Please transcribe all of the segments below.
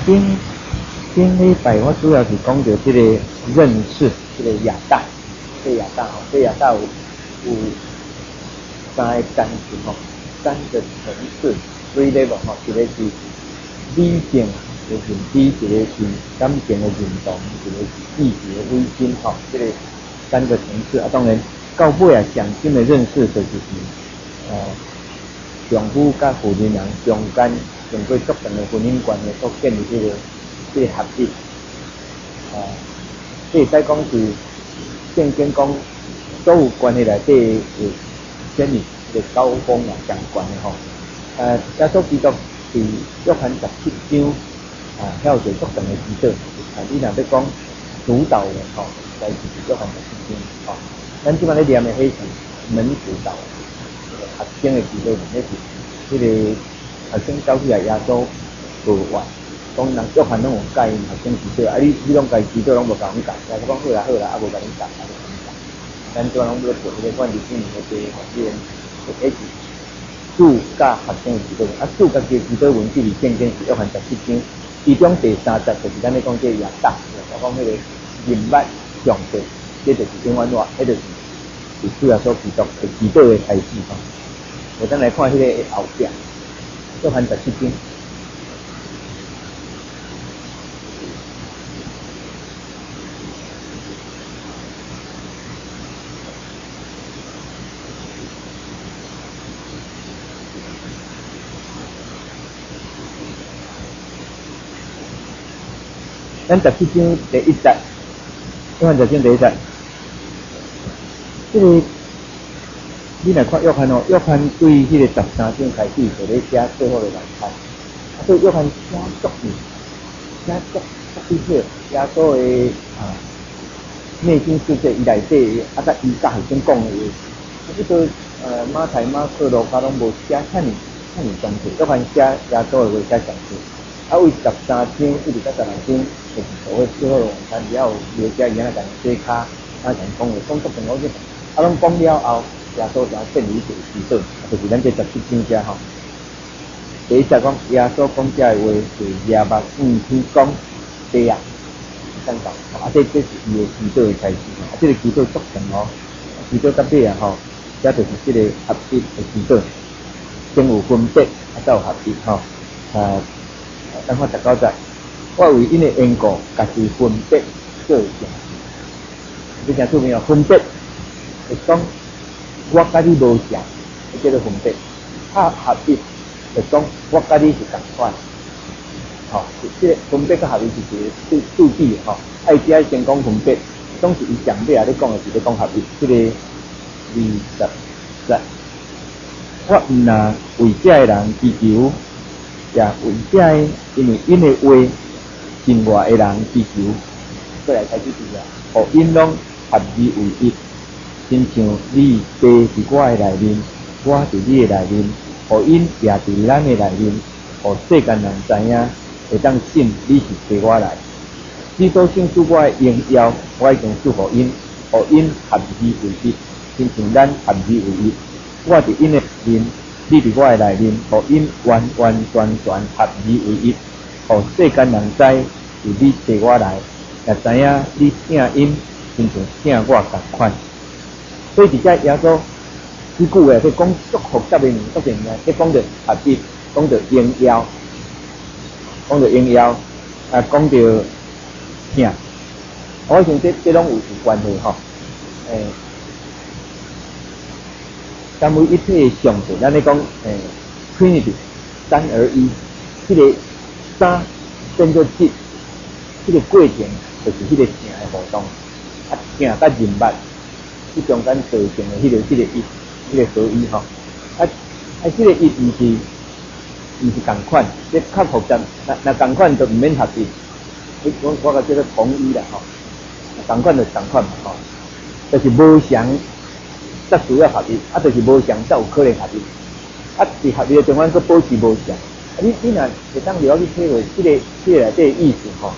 顶礼拜我主要是讲到这个认识，这个亚当，这亚当有三个层次吼，三个层次 ，three level 吼，一个是理性的认知，一个是感情的认同，一个是意志的微心吼，这个三个层次啊。当然，到尾啊，上深的认识就是丈夫甲妇人人中间经过足长的婚姻关系所建立这个合一。这会使讲是圣经讲所有关系内底的建立的高峰啊，相关的吼。耶稣基督是约翰17章晓得足长的指导。你若要讲主导的吼，就是约翰17章吼。咱即摆咧念的迄是门主导学生的指导，那是这个学生教起来耶稣无话。讲人约翰拢有教因学生指导，你拢家指导拢无甲阮教，但是讲好啦，啊无甲恁教，咱做拢要做迄个管理经营的这个学员，迄是主甲学生的指导，主甲这个指导文字里圣经是约翰17章，其中第3节就是咱咧讲这个亚当，我讲迄个人物上帝，这就是永远话，迄就是主要所基督的指导的开始吼。我咱来看迄个后壁，约翰17章。咱17章第1节，约翰17章第1节，这个你来看约翰哦，约翰对迄个13章开始就咧写最后的晚餐，所以约翰写足字，写足细细，耶稣的内心世界伊内底甲伊甲学生讲的话，这个马太、马可、路加拢无写遐尼详细，约翰写耶稣的话写详细。为13章一直到16章，就是所谓最后的晚餐，只要留下伊那个洗骹，讲讲足长好些，拢讲了后，耶稣就建立一个指导，就是咱这17章遮吼。第一节讲耶稣讲遮的话是耶目天讲地啊，等等，这是伊的指导的开始，这个指导足长哦，指导到尾啊吼，这就是这个合一的指导，先有分别，才有合一吼，等看19节，我为因的缘故，家己分别做成。你听出没有？分别是讲我甲你无像，叫做分别；合一是讲我甲你是同款。吼，这个分别甲合一是一个对比吼。爱只爱先讲分别，总是伊上尾啊，你讲的是咧讲合一。这个20节，我毋若为这个人祈求。也为这个，因为因的话，境外的人祈求，过来开始治疗，互因拢合而为一，亲像你爸伫我的内面，我伫你的内面，互因也伫咱的内面，互世间人知影，会当信你是替我来。基督圣主我的荣耀，我已经赐互因，互因合而为一，亲像咱合而为一，我伫因的面。你伫我的内面，互因完完全全合而为一，互世间人知是你替我来，也知影你请因，亲像请我同款。所以伫遮耶稣即句话，佢讲足复杂的物，足侪物啊，佢讲着合一，讲着荣耀，讲着荣耀，讲着请。我想这拢有关系吼，三位一体的上帝，咱咧讲Trinity 三而一，这个三变做一，这个过程就是迄个正的互动，正甲人物，这中间造成的迄个一，迄个合一吼，这个一毋是共款，这较复杂，那共款就毋免合一，我甲叫做统一啦吼，共款就共款嘛吼，就是无相。才需要合一，就是无相才有可能合一，伫合一的中间，佮保持无相。你若会当了去体会这个内底意思吼，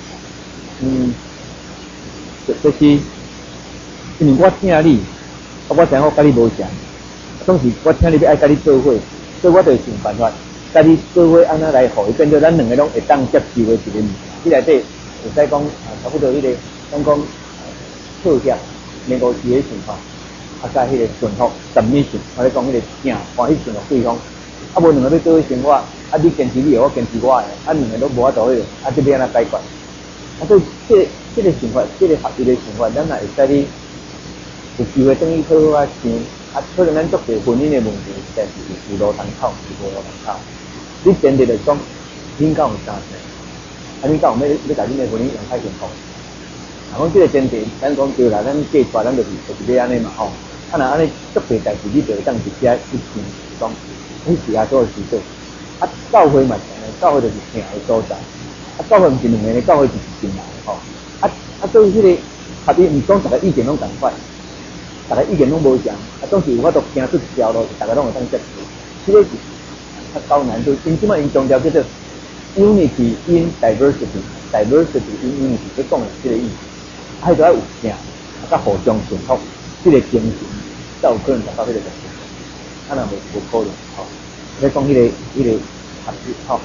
就是因为我听你，我知影我甲你无相，总是我听你要爱甲你做伙，所以我就想办法家己做伙安那来互伊变做咱两个拢会当接受的一个物件。即内底会使讲差不多迄个咱讲妥协、内沟时的情况，甲迄个顺服、submission，我咧讲迄个正欢喜顺服对方。无两个要做伙生活，你坚持你的，我坚持我的，两个都无法度迄个，这要安怎解决？所以这个想法，这个合理的想法，咱也会使你有机会等于好好想，可能咱做些婚姻的问题，但是有路通走，无路通走。你前提来讲，恁敢有相信？恁敢有要甲恁的婚姻用太幸福？讲这个前提，咱讲对啦，咱嫁出来，咱就是要安尼嘛吼。若安尼做些代志，你就会当直接一听讲。你是做的是做，教会嘛，教会就是听的所在，教会毋是两个，教会就是信仰吼。所以迄个合理，毋讲大家意见拢同款，大家意见拢无相，总是有法度行出一条路，大家拢会当接受。这个是高难度，因即摆因强调叫做 unity in diversity，diversity in unity， 去讲的这个意思。迄个要有正，甲互相顺服，这个精神才有可能达到迄个程度。若无可能吼。你讲迄个合一吼，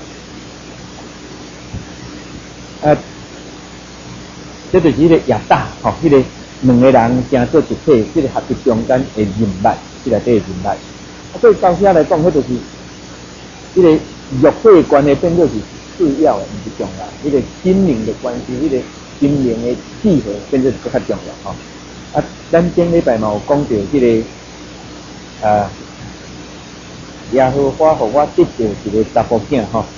这就是迄个亚大吼，迄个两个人成做一体，这个合一中间的人脉，这内底的人脉。所以到遐来讲，迄就是迄个肉体的关系变做是次要的，毋是重要。迄个心灵的关系，迄个心灵的契合变做是更较重要吼。咱前礼拜嘛有讲到迄个耶和华互我得到一个查甫囝吼，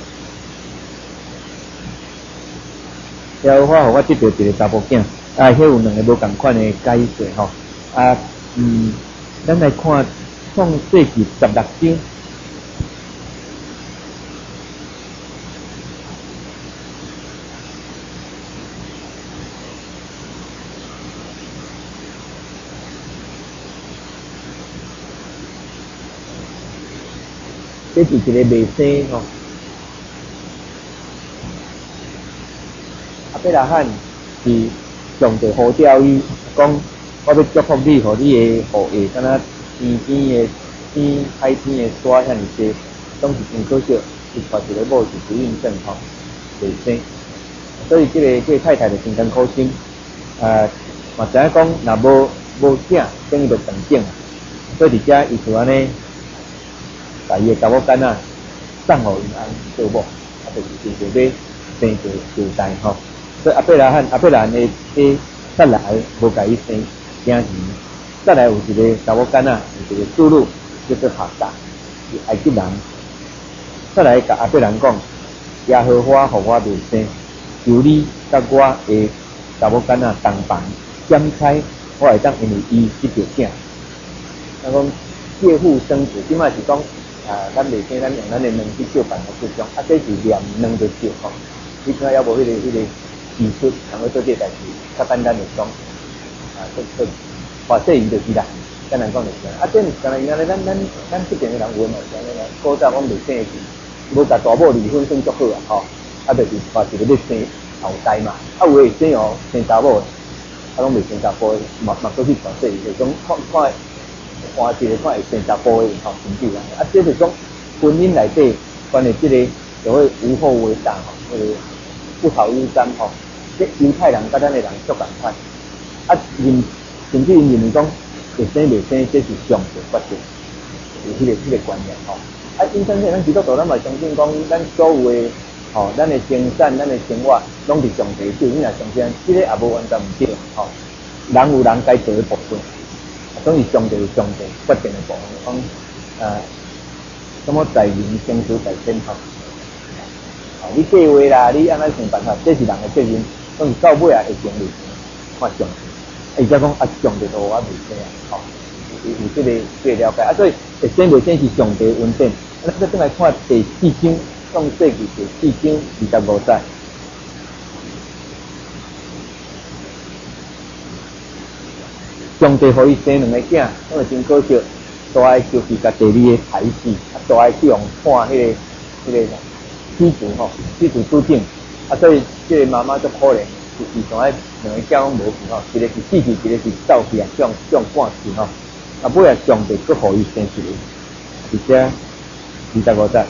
耶和华互我得到一个查甫囝，迄有两个无共款的解释吼。咱来看创世纪16章。这是一个未生吼，亚伯拉罕是上帝呼召伊，讲我要祝福你，互你的后裔，敢若天的天海天的沙遐尔济，总是真可惜，伊娶一个某是不孕症吼，未生，所以这个太太就真艰苦心，嘛知影讲若无囝，等于就断种，所以伫遮伊就安尼。把伊个查某囡仔送互因安做某，就是要生一个后代吼。所以阿伯拉罕的再来无甲伊生囝儿，再来有一个查某囡仔，有一个子女叫做哈达，是埃及人。再来甲阿伯兰讲，耶和华互我未生，由你甲我的查某囡仔同房兼差，我会当因为伊得到囝。咱讲借腹生子，即摆是讲。咱未生，咱用咱的卵去照办个这种，这是念卵就照吼。你看要无迄个技术，能够做这代志，较简单就讲，话说伊就是啦，简单讲就是。这是干那咱这边的人问嘛，像那个古早讲未生的时，无甲大某离婚算足好啊，吼，就是话一个要生后代嘛，有诶生哦，生查某，拢未生查甫，嘛过去传说伊就种看。换一个看会生查甫的吼，甚至啦，这是讲婚姻内底关于这个就会无后为大吼，不好忧伤吼。这犹太人甲咱的人足共款，甚至因认为讲会生未生，这是上帝决定，是迄个观念吼。因相信咱基督徒，咱嘛相信讲，咱所有的吼，咱的生产、咱的生活，拢是上帝手，你若相信，这个也无完全唔对吼。人有人该做的部分。总是上帝决定的部分，讲什么在人生死在天吼，你计划啦，你安怎想办法，这是人的责任，总是到尾啊会经历，看上帝，而且讲上帝都我未生啊，吼，有这个了解，所以会生未生是上帝的恩典。咱再来看第4章，创世纪第4章25节。上帝互伊生两个囝，因为真可惜，大个就是甲第二个害死，大个去用判迄个死刑吼，死刑注定，所以这个妈妈足可怜，就是从两个囝拢无去吼，一个是死去，一个是走去啊，这样判死吼，尾啊上帝佫互伊生一个，而且25节，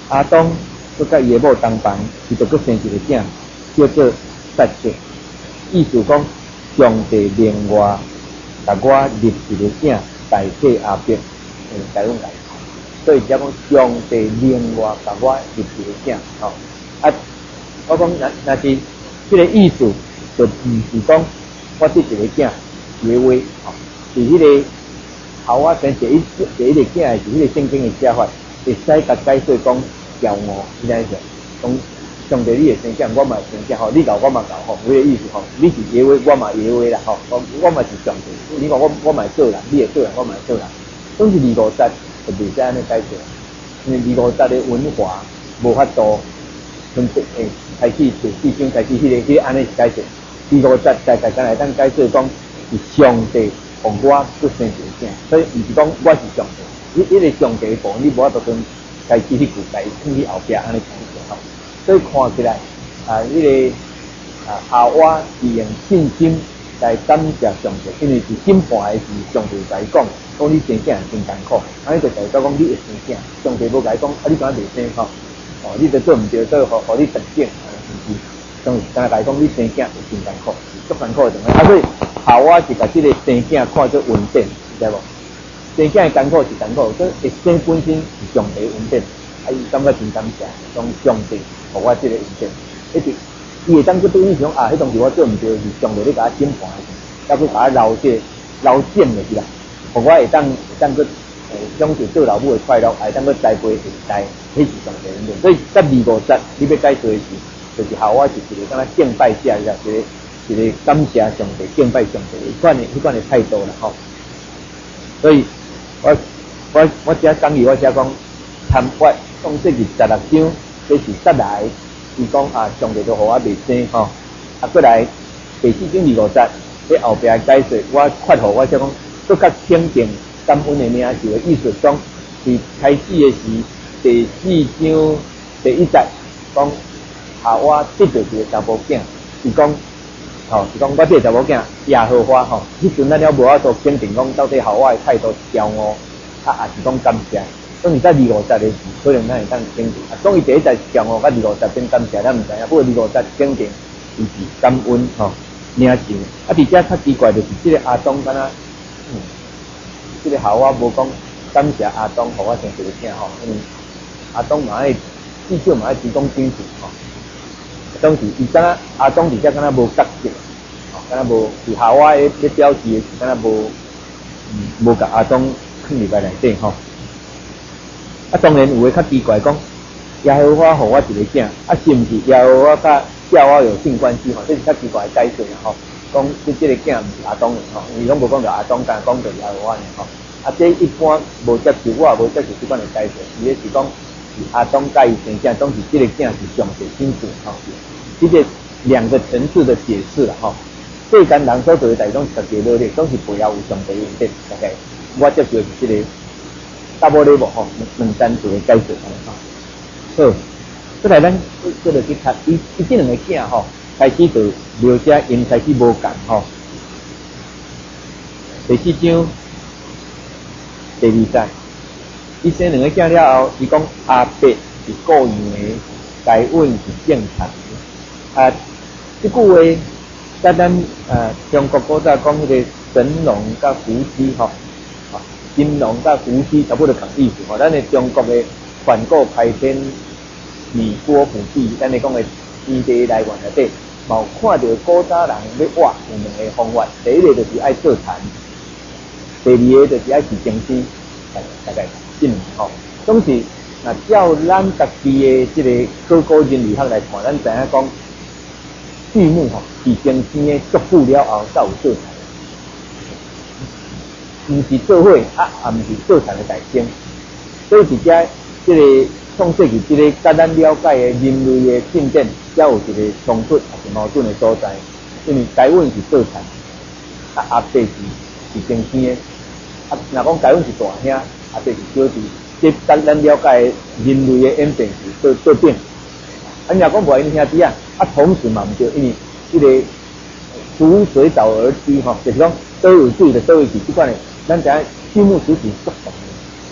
阿东佮甲伊个某同房，伊就佮生一个囝，叫做萨谢。意思讲，上帝另外甲我立一个囝代替阿伯，台湾来。所以只讲上帝另外甲我立一个囝，吼。我讲那是这个意思，就唔是讲我得一个囝结话，吼，是迄个后我生第一个囝是迄个圣经的写法，会使甲解说讲骄傲，你知影？讲上帝你会生囝，我嘛会生囝，吼，你搞我嘛搞，吼，有个意思，吼，你是耶话，我嘛耶话啦，吼，我嘛是上帝，你讲我嘛会做人，你会做人，我嘛会做人，总是二五节就袂使安尼解释，因为二五节的文化无法度。从开始第四章开始，迄个安尼是解释。第五节大概来当解释讲是上帝互我去生一个囝，所以毋是讲我是上帝，迄个上帝部分你无法度从开始去具体放去后壁安尼讲吼。所以看起来迄个夏娃是用信心来感谢上帝，因为是审判的是上帝来讲，讲你生囝真艰苦，安尼就代表讲你会生囝，上帝无甲伊讲你敢袂生吼。哦，你都做唔对，所以互你等见，是，所以刚才讲你生囝是真艰苦，足艰苦的种。所以夏娃是把这个生囝看作恩典，知无？生囝的艰苦是艰苦，所以一生本身是上帝恩典，伊感觉真感谢，讲上帝互我这个恩典。一直伊会当去对你讲迄当时我做唔对，是上帝咧甲我审判，要去甲我捞正就是啦，互我会当去。享受做老母的快乐，还当个栽培下一代，迄是上帝恩典。所以在二五节，你要解说的是，就是夏娃是一个敢若敬拜者，一个感谢上帝、敬拜上帝迄款的态度啦吼。所以我只讲义，我只讲参我创世纪16章，这是得来，伊讲上帝都互我未生吼，过来第四章二五节，在后壁解说，我括号我只讲更较肯定。感恩的名字的意思中，是开始的是第4章第1节，讲夏娃得到一个查某囝，是讲是讲我这个查某囝耶和华吼，迄阵咱了无法度肯定讲到底夏娃的态度是骄傲，也是讲感谢。所以在25节的时，可能咱会当肯定。总伊第1节是骄傲，甲25节变感谢，咱毋知影。不过25节肯定伊是感恩吼名字。而且较奇怪就是这个阿东敢若这个夏娃无讲感谢阿东，互我生一个囝吼，因为阿东嘛爱至少嘛爱提供金子吼。当时伊敢若阿东伫遮敢若无角色，敢若无是夏娃咧表示的是敢若无甲阿东放入来内底吼。当然有诶较奇怪讲，耶和华互我一个囝，是毋是耶和华甲夏娃有性关系吼？这是较奇怪诶解释吼。讲这个囝毋是阿东的吼，伊拢无讲着阿东，但讲着耶和华的吼。这一般无接受，我也无接受这款的解释，伊咧是讲是阿东甲伊生囝，总是这个囝是上帝亲自吼。这个两个层次的解释啦吼。世间人所做的代种特别热烈，总是背后有上帝恩典。OK， 我接受的是这个double level 吼，两单词的解释吼。好，再来咱这个去看，伊这两个囝吼。开始就描写因开始无共吼，第4章第2节，伊生两个囝了后，伊讲阿伯是故意的，该恩是正常的。这句话在咱中国古早讲迄个神农甲伏羲吼，金龙甲伏羲差不多同意思吼。咱的中国的梵谷开天、米波伏羲，咱的讲的天地来源内底。有看到古早人要挖有两个方法，第一个就是爱做田，第二个就是爱是精神，大概这两吼。总是照咱家己的这个古人类学来看，咱知影讲畜牧吼是精神的足富了后才有做田，毋是做伙也毋是做田的代先。所以伫遮这个创世纪这个甲咱了解的人类的进展。才有一个冲突还是矛盾的所在，因为该阮是做田，阿伯是精生的，若讲该阮是大兄，阿伯是小弟，这咱了解人类的演变是做变。若讲无因兄弟同时嘛毋对，因为这个逐水藻而居吼，就是讲都有水的都有是这款的，咱知影畜牧时期足长的，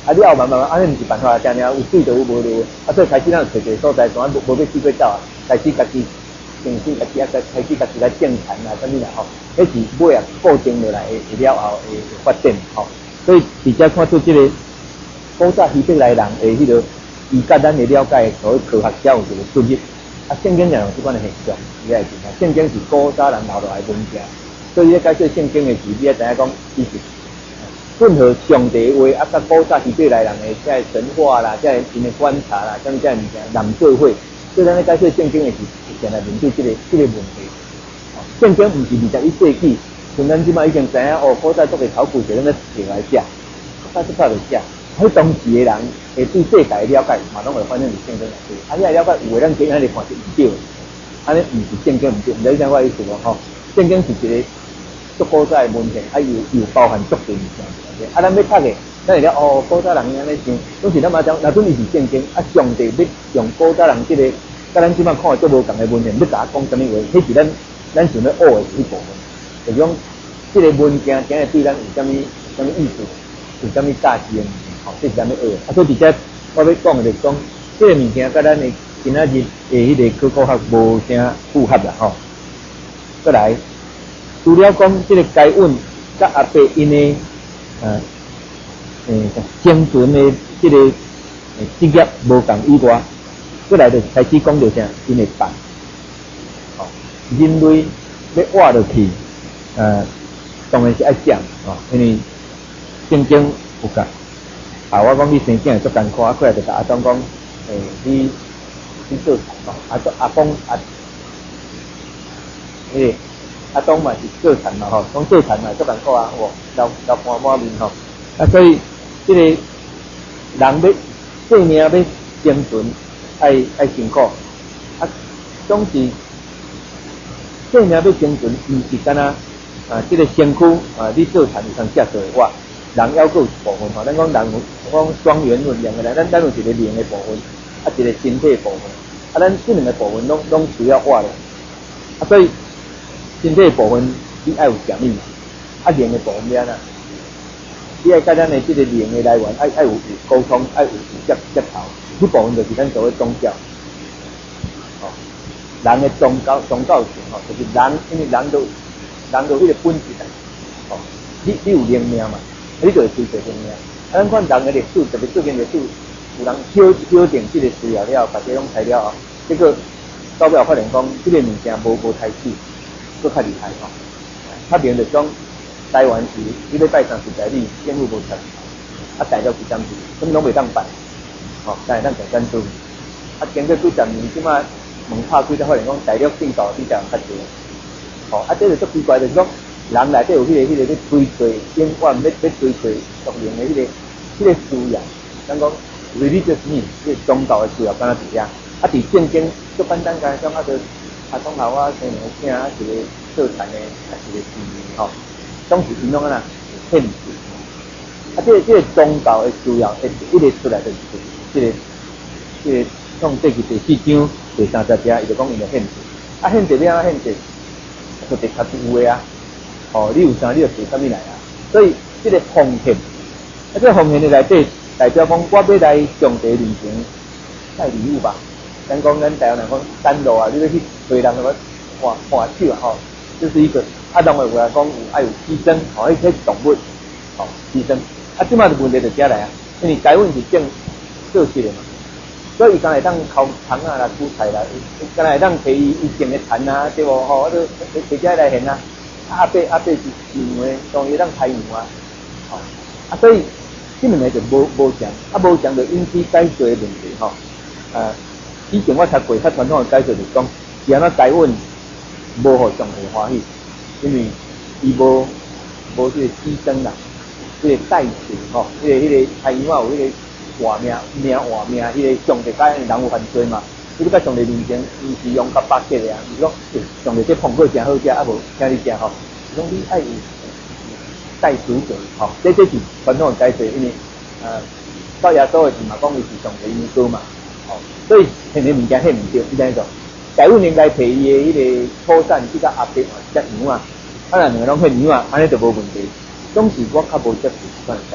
啊，你后慢慢安尼毋是办法，定定有水就有无落，啊，所以开始咱找一个所在，从无要四过走啊，开始家己平时家己开始家己来种田啊，啥物啦吼，迄是尾啊固定落来会了后会发展吼，所以直接看出即个古早希伯来人诶迄个，伊甲咱诶了解，所谓科学家有一个出入，啊，圣经也有即款诶现象，你爱知影，圣经是古早人留落来文件，所以咧解说圣经诶时，你爱知影讲，伊是混合上帝话啊，甲古早希伯来人诶即个神话啦，即个因诶观察啦，啥物即个物件人做伙，所以咱咧解说圣经诶时，定来面对即个问题。圣经毋是21世纪，像咱即摆已经知影哦，古早作个考古学咱咧写来写，古早即摆就写，迄当时诶人会对世界了解，嘛拢会反映伫圣经内底。啊，你来了解有诶，咱今仔日看是毋对，安尼毋是圣经毋对，毋知影我意思无吼？圣经是一个足古早诶文献，啊又包含足多物件。啊，咱要读诶，咱会了哦，古早人安尼想，拢是咱嘛讲，若准伊是圣经，啊，上帝要用古早人即个，甲咱即摆看诶足无共诶文献，要甲讲啥物话，迄是咱想要学诶一部分。就讲即个文件今日对咱有啥物意思，有啥物价值诶，吼，这是咱要学。啊，所以直接我要讲诶就是讲，即个物件甲咱诶今仔日诶迄个考古学无啥符合啦，吼。再来，除了讲即个该稳甲阿伯因诶生存诶即个职业无共以外，再来就开始讲到啥，因诶饭，吼，人类要活落去，当然是爱食，吼，因为圣经有讲，啊，我讲你生囝会足艰苦，啊，过来就甲阿东讲，你做菜吼，阿公阿东嘛是做田嘛吼，讲做田嘛足艰苦啊，流汗满面吼，啊，所以即个人要生命要生存，爱辛苦，啊，总是生命要生存，毋是干那即个身躯你做田就通食做活，人还佫有部分吼，咱讲人讲双元论两个人，咱有一个灵的部分，啊，一个身体的部分，啊，咱这两个部分拢需要活的，啊，所以。身体的部分你爱有啥物，啊灵的部分要安怎？你爱甲咱的即个灵的来源爱有沟通，爱有接头，这部分就是咱所谓宗教。哦，人的宗教性吼，就是人，因为人都迄个本质啊。哦，你有灵命嘛，你就会追求灵命。啊，咱看人的历史，特别最近历史，有人修订即个资料了，把这种材料啊，结果到尾发现讲，即个物件无太死。佫较厉害吼，较明就讲台湾是你要拜上实在你政府无出，啊材料是暂时，什么拢袂当办，吼，但是咱共产党，啊经过几十年，即马门拍开才发现讲材料进口比较较济，吼，啊这就足奇怪，就是讲人内底有迄个要追随永远要追随属灵的迄个需要，咱讲 religious need， 即宗教的需要，敢若是遐，啊伫圣经足简单个讲就。啊，讲头啊，生两个囝，一个做田的，啊，一个侍女吼，总是因拢啊限制。啊，这个宗教的需要，一直出来就是这个创世纪第4章第30节，伊就讲伊的限制。啊，限制要安怎限制？就得较有诶啊。哦，你有啥你就做啥物来啊。所以这个奉献，啊，这个奉献的内底代表讲，我要来上帝面前带礼物吧。咱讲咱台湾人讲山路啊，你要去推人个换手啊吼，就是一个人的话讲有爱有牺牲，吼，迄是动物，吼牺牲。啊，即马的问题就遮来啊，因为台湾是做事的嘛，所以伊敢会当烤虫啊啦、蔬菜啦，敢会当摕伊种的田啊，对无吼，我都摕遮来现啊。阿伯是牛的，当伊当开牛啊，吼。啊，所以即两个就无强，啊无强就引起解决的问题吼，以前我读过较传统的解释就是讲，是安怎台湾无互上帝欢喜，因为伊无这个牺牲啦，这个代偿吼，迄个太阳有迄个活命活命，迄个上帝甲人有犯罪嘛，你甲上帝面前，伊是用甲巴结的啊，伊讲上帝这苹果真好食，啊无请你食吼，讲你爱有代赎者吼，这是传统的解释，因为到耶稣的时嘛，讲伊是上帝因哥嘛。所以现在物件迄毋对，你知影做？台湾应该摕伊的迄个土产去甲阿伯啊、食牛啊，啊若两个拢迄牛啊，安尼就无问题。总是我较无接受即款解释。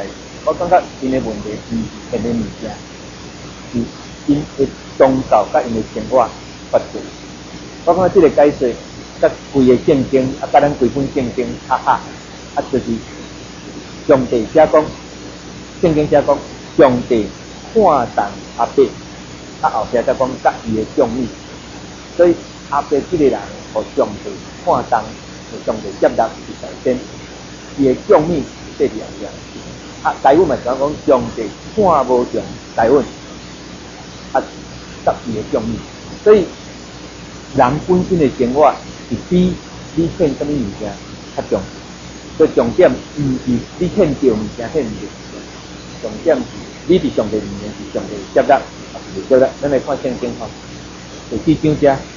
我感觉因的问题毋是现的物件，是因的宗教甲因的生活发生。我感觉这个解释，甲规个圣经啊，甲咱规本圣经较合，就是上帝写讲，圣经写讲，上帝看重阿伯，后壁才讲甲伊的众女，所以阿伯这个人，互上帝看重，互上帝接纳是在先，伊的众女是第二样。台湾嘛讲上帝看无上台湾，甲伊的众女，所以人本身的生活是比你欠什么物件较重要。所以重点毋是你欠着物件欠着，重点是你伫上帝面前是上帝接纳，还是袂接纳？咱来看圣经吼，第4章遮，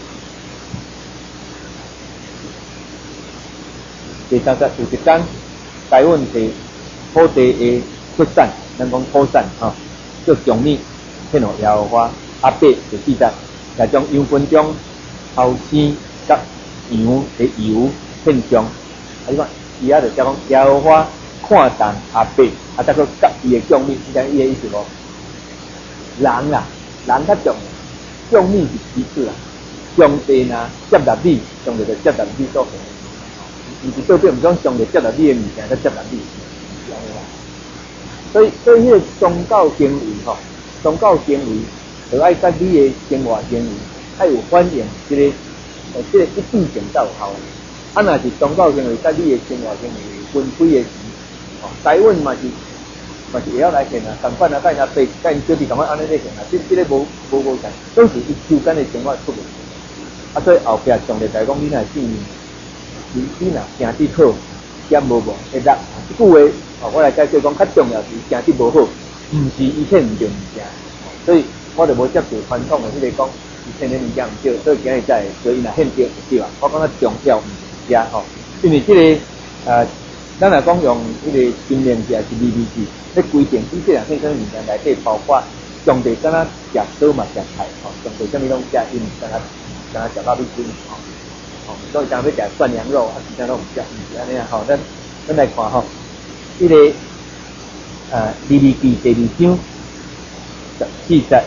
第31天，台湾是土地的出产，咱讲土产吼，叫将你献互耶和华。阿伯就记载，来将羊群中后生甲羊的油献上，你看。伊就讲耶和华看重阿伯，再个甲伊的众女，你知伊的意思无？人啦，人较重，众女是其次啦。上帝若接纳你，上帝就接纳你所行。毋是倒边毋讲上帝接纳你的物件，才接纳你，是安尼啦。所以迄个宗教行为吼，宗教行为就爱甲你的生活行为，爱有反映这个一致性才有效。若是宗教行为甲你的生活行为分开的时，台湾嘛是会晓来行啊，同款啊，甲因爸甲因小弟同款安尼咧行啊，这个无相，都是伊周间的生活出问题。所以后壁上帝来讲，你若信你若行得好，嫌无会得。即句话，我来解释讲，较重要是行得无好，毋是伊欠毋着物件。所以我就无接受传统的迄个讲，伊欠的物件毋对，所以今日才会，所以若欠着就对啊。我感觉重要。吼，因为这个咱来讲用迄个经验字还是利弊字，咧规定以这两天生物件内底包括上帝敢若食草嘛食菜，吼，上帝啥物拢食，因敢若食肉米筋，吼，所以当要食涮羊肉，其他拢毋食，毋是安尼啊，吼，咱来看吼，这个利弊字第2章14节。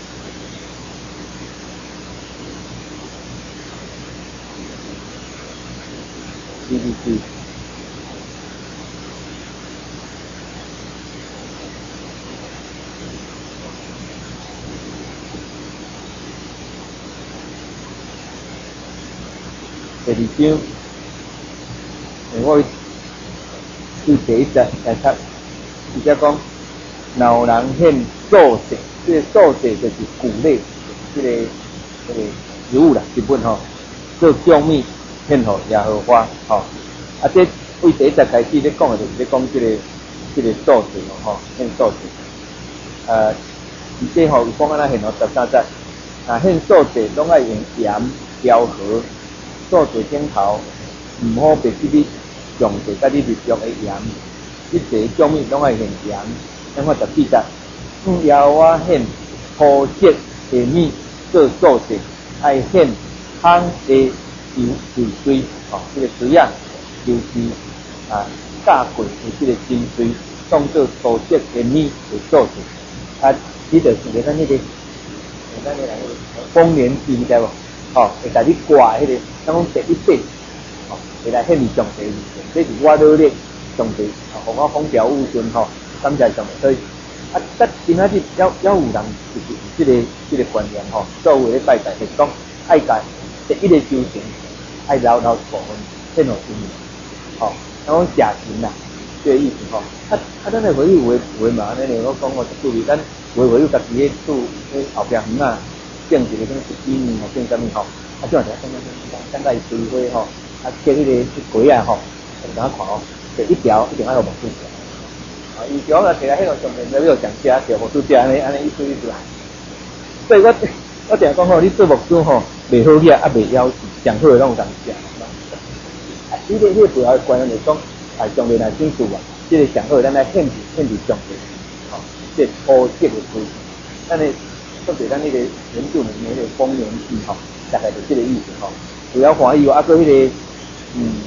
利弊字，第2章，我对第1节来读，伊则讲，若有人献素祭，这个素祭就是谷类，就是这个植物啦，一本吼，做供物。献互耶和华，吼，这为第1节开始咧讲的，就是咧讲这个素祭吼，献素祭。而且吼，伊讲安那献13节，献素祭拢爱用盐调和，素祭顶头毋好别去你上帝甲你立约的盐，一切供物拢爱用盐。咱看14节，耶和华献土节的米做素祭，爱献香的。油水，吼，这个水啊，就是炸过的这个精水，当做土节的米的素祭。你就是咱那个丰年祭，你知无？吼，会甲你挂迄个，咱讲第1节，吼，会来献上帝面前，这是我努力上帝，互我风调雨顺，吼，感谢上帝。所以今仔日要有人就是这个观念，吼，作为咧拜祭是讲爱甲第1个修行。爱老部分献互神明，吼，咱讲假神啦，这个意思吼。咱的回忆有嘛安尼，我讲我注意，咱回忆家己咧厝咧后壁园啊，种一个什么11年吼，种啥物吼，这样子等下伊水花吼，结迄个果啊吼，大家看哦，第1条一定爱有木水者，伊条若摕来迄个上面那个讲价，就木水者安尼意思啦。所以我定讲吼，你做木水吼，袂好嘢，袂枵死。上好的拢有人食，这个主要的观念就是讲，上帝来拯救啊，这个上好的咱来献上帝，吼，这土节的水，咱的特别咱那个原住民那个丰年祭吼，大概就这个意思吼。主要欢喜啊，个迄个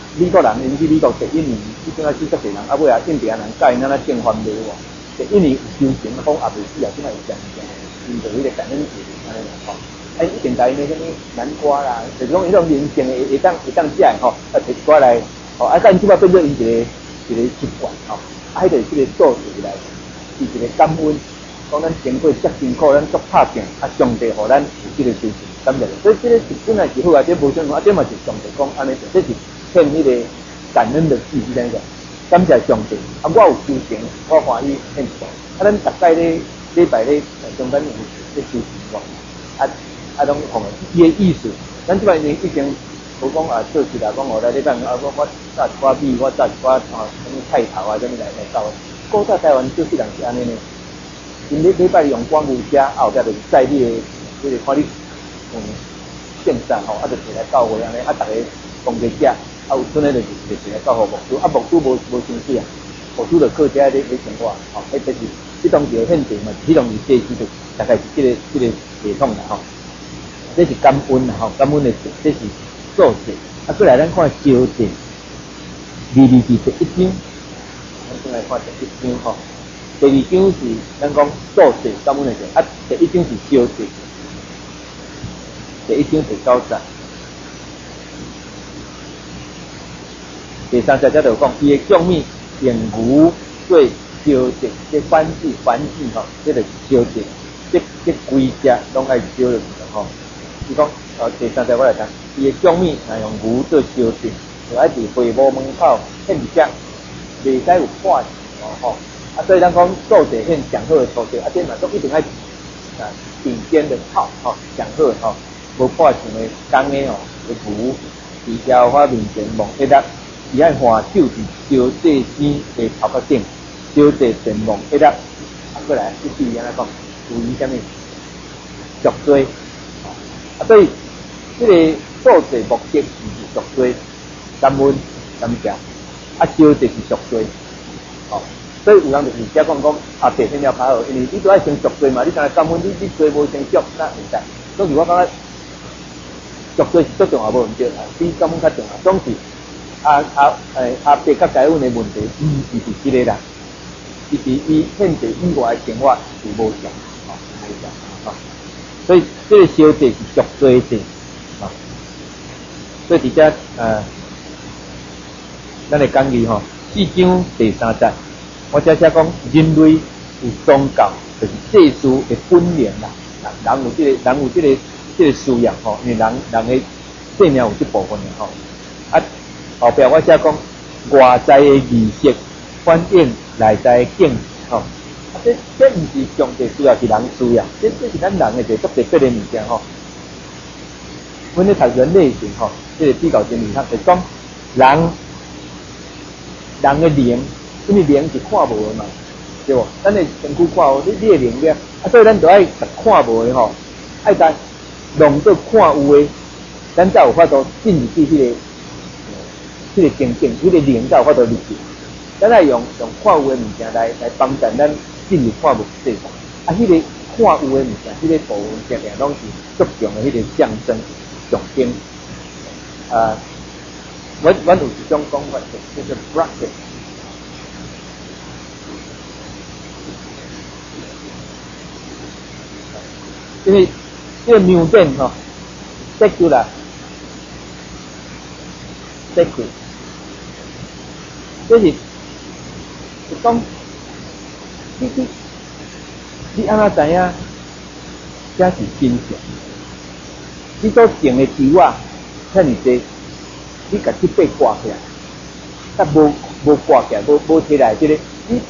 美国人因去美国第一年，已经啊40几人，啊尾啊印第安人教因安怎种番麦喎。第一年有修行，讲也袂死啊，即摆有正正，因着迄个感恩节安尼啦吼。一定在那什么南瓜啦，就是讲迄种人性的会当食的吼，啊摕一寡来，吼，啊但即摆变做因一个习惯吼，啊迄个即个做起来，是一个感恩，讲咱经过遮辛苦，咱足拍拼，啊上帝互咱有即个修行，感谢。所以即个本来是好啊，这无相同，啊这嘛是上帝讲安尼，这是献迄个感恩的祭是安个，感谢上帝，啊我有修行，我欢喜献上，啊咱大概咧礼拜咧中间有咧修行喎，啊拢讲伊个意思，咱即摆已经无讲啊做起来讲我来咧讲啊我炸一寡米，我炸一寡什么菜头啊，什么来搞。古早台湾就是人是安尼呢，因礼拜用光武家，啊后壁就是在地的，就是看你线上吼，啊就起来教会安尼，啊逐个同齐食，啊有阵咧就是来教互牧师，啊牧师无薪水啊，牧师就靠遮咧生活，吼，迄就是即种就现地嘛，迄种是祭司就大概是即个系统啦吼。这是感恩啦吼，感恩的这是做事，啊，过来咱看烧纸，第2第1章，咱先来看第1章吼。第2章是咱讲做事感恩的事，啊，第1章是烧纸，第1章第9节，第3节才就讲，伊的酱米用牛做烧纸，这反字吼，这就是烧纸，这规只拢爱烧落去吼。伊讲，第3节我来听，伊的酱米若用牛做烧纸，就爱伫会幕门口献一只，袂使有破钱吼。啊，所以咱讲做者献上好的土地，啊，这嘛都一定爱顶尖的草吼，上好的吼，无破钱的钢的哦，的牛，伫耶和华面前望一粒，伊爱换手伫烧祭司的头壳顶，烧祭神望一粒，啊，过来一句安尼讲，有伊啥物赎罪。啊，所以这个做事目的就是赎罪、感恩、感谢，啊，烧就是赎罪，哦，所以有人就是遮讲啊，白天了较好，因为你都爱先赎罪嘛，你才来感恩，你罪无先赎，那袂使。所以我感觉赎罪是最重要无问题啦，比感恩较重要。总是阿伯甲解阮的问题，伊是即个啦，伊现在以外的生活是无相，哦，无相，哦。所以这个烧祭是赎罪祭，啊，所以伫遮咱来讲义吼，4章第3节，我遮写讲人类有宗教，就是祭司的本能啦。人有这个需要吼，因为人的生命有这部分的吼。啊，后壁我写讲外在的仪式反映内在的敬吼。这毋是上帝需要，是人需要。这是咱人的一个足特别的物件吼。阮咧读人类学吼，这个比较真理学，就是讲人的灵，因为灵是看无的嘛，对无？咱的身躯看无，你的灵了，啊，所以咱就爱看无的吼，爱甲弄做看有的，咱才有法度进入去迄个境界，迄个灵才有法度入去。咱爱用看有的物件来帮助咱。进入看无世界，啊，迄个看有的物件，迄个部分常常拢是足重的迄个象征、象征。阮有一种讲法，就是 bracket， 因为这个庙殿吼，secular，这是讲。你安怎知影？这是真相。你所种的树啊，遐尼济，你甲这块挂起来，甲无挂起来，无摕来这个，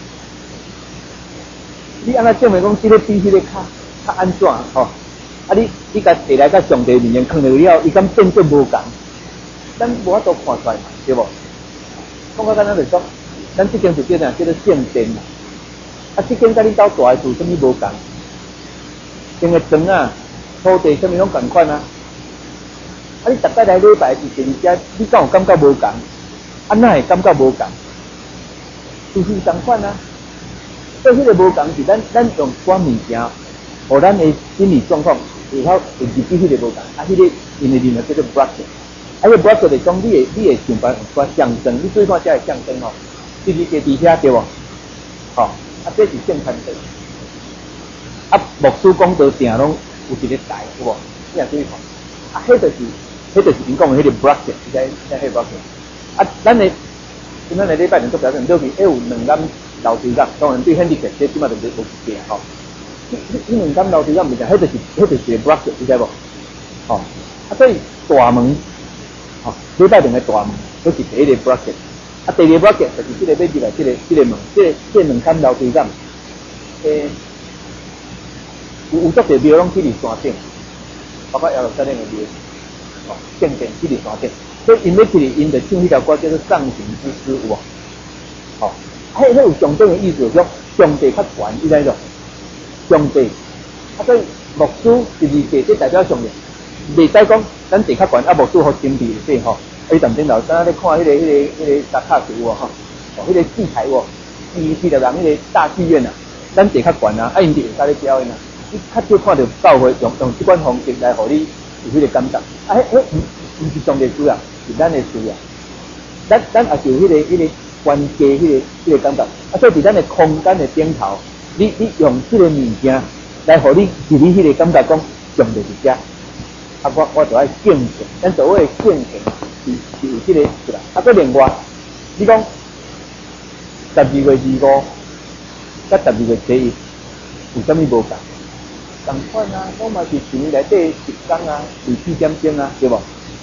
你安怎证明讲这个比迄个较安怎吼？啊，你甲摕来甲上帝面前放落了，伊敢变做无共？咱无法度看出来嘛，对无？讲到简单就是讲，咱这间就叫做圣殿嘛。啊，这间甲你斗大的厝，什么无共？种个庄啊，土地什么拢共款啊。啊，你逐摆来礼拜是第二只，你敢有感觉无共？啊，哪会感觉无共？就是同款啊。所以迄个无共是咱用寡物件，互咱的心理状况，会入去迄个无共。啊，迄个因为念叫做 bracket， 个 bracket 嚟讲，你会想办法象征，你最看这个象征吼，第二个底下对无？吼，这是正常的。牧师讲道定拢有一个台，有无？你也注意看，迄就是因讲的迄个 bracket， 你知迄个 bracket。咱的礼拜堂做表演，落去，有2间楼梯间，当然对很厉害，这即马就是无一件吼。你2间楼梯间唔是，迄就是一个 bracket， 你知无？吼，所以大门，吼，礼拜堂的大门，都是第一个 bracket。第二个 bracket 就是这个要入来这个门，这2间楼梯间，有足侪庙拢去伫山顶，包括耶路撒冷的庙，哦，圣殿去伫山顶，所以因要去伫因着唱迄条歌叫做上行之诗，有无？哦，迄有上顶的意思，叫上帝较悬，你知无？上帝，所以牧师第二届即代表上帝，袂使讲咱地较悬，牧师互金币说吼，伊当顶头咱咧看迄个大卡图吼，哦，迄个戏台喎，伊着人迄个大剧院啊，咱地较悬啊，因伫会使咧表演啊。你较少看到教会用这款方式来互你有迄个感觉，迄毋是上帝需要，是咱的需要。咱也是有迄个关系，迄个感觉。所以伫咱的空间的顶头，你用这个物件来互你是你迄个感觉，讲上帝是遮。我就爱敬虔，咱所谓的敬虔是有这个是啦。搁另外，你讲12月25，甲12月11有啥物无共？同款啊，我嘛是前内底10天啊，24点钟啊，对无？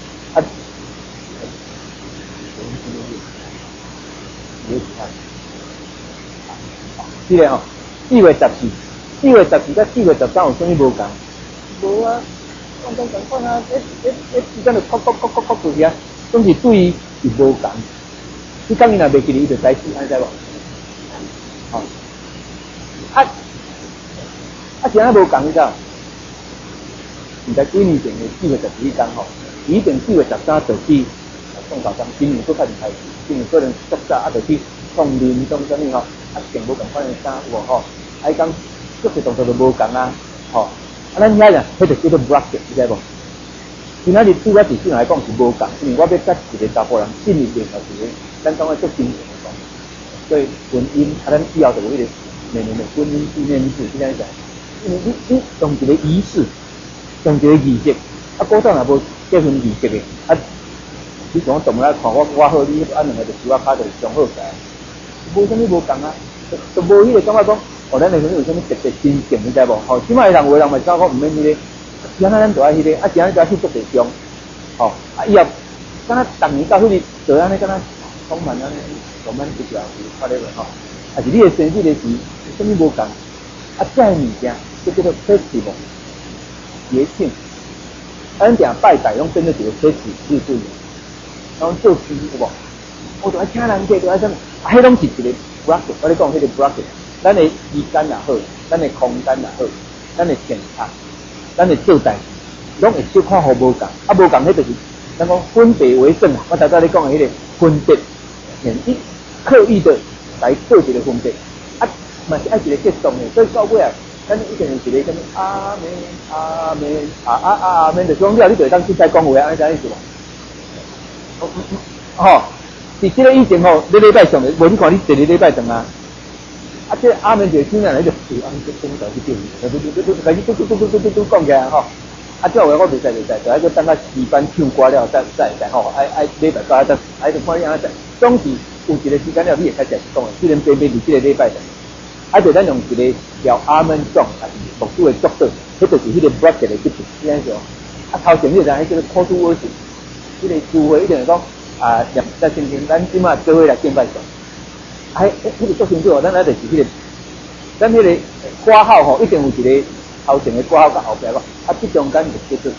是嘞吼，4月14甲4月13有啥物无共？无啊，同款啊，时间就扣出去啊，总是对伊是无共。你讲伊若袂记哩，伊就知死，安知无？吼，是安无共你知？毋知几年前的4月11天吼，一定4月13就去送早餐，今年都开始开始，今年可能足早就去送面送啥物吼，全无共款的衫有无吼？伊讲足些动作都无共啊，吼，咱遐人迄就叫做 bracket， 你知无？今仔日对我自身来讲是无共，因为我要甲一个查甫人信任的就是咱讲的足真诚的讲，所以婚姻咱以后就有迄个每年的婚姻纪念日，这样讲。因为你用一个仪式，用一个仪式，古早若无结婚仪式的，你讲动来看我好，你两个就手卡就是上好势，无啥物无共啊，就无迄个感觉讲，咱的婚姻有啥物特别真正，你知无？吼，即摆的人话人嘛讲毋免迄个，今仔咱就爱迄个，今仔就爱去做地中，吼，以后敢若逐年到迄个就安尼，敢若充满安尼，充满一条发咧吼，还是你的生日的时，有啥物无共？这个物件就叫做 festival 节庆，咱定拜拜拢变做一个 festival 日子，然后做诗有无？我就爱请人家，就爱啥？迄拢是一个 bracket， 我咧讲迄个 bracket， 咱的时间也好，咱的空间也好，咱的选择，咱的做代志，拢会小可互无共，无共迄就是咱讲分别为胜。我头先咧讲的迄个分别，你刻意的来做一个分别。嘛是爱一个结束的，所以到尾啊，咱一定是一个什么阿门阿门阿门的讲了，你就会当去再讲话，安尼啥意思无？吼，是这个以前吼，你礼拜上的，无你看你第二礼拜上啊，这个阿门就听人就阿门就真在去对，开始都讲起来吼，这话我袂使，就爱个等下时班唱歌了再吼，爱礼拜到爱就看你安怎，总是有一个时间了，你会开始讲的，虽然偏偏是这个礼拜上。就咱用一个叫阿门颂，还是牧师的作者，迄就是迄个 bracket 的记录，这样子哦。头前你就知，迄叫做 call to worship， 迄个聚会一定是讲在先前咱即马做伙来敬拜神。迄个做清楚哦，咱就是迄个，咱迄个挂号吼，一定有一个头前的挂号甲后壁个，这中间就叫做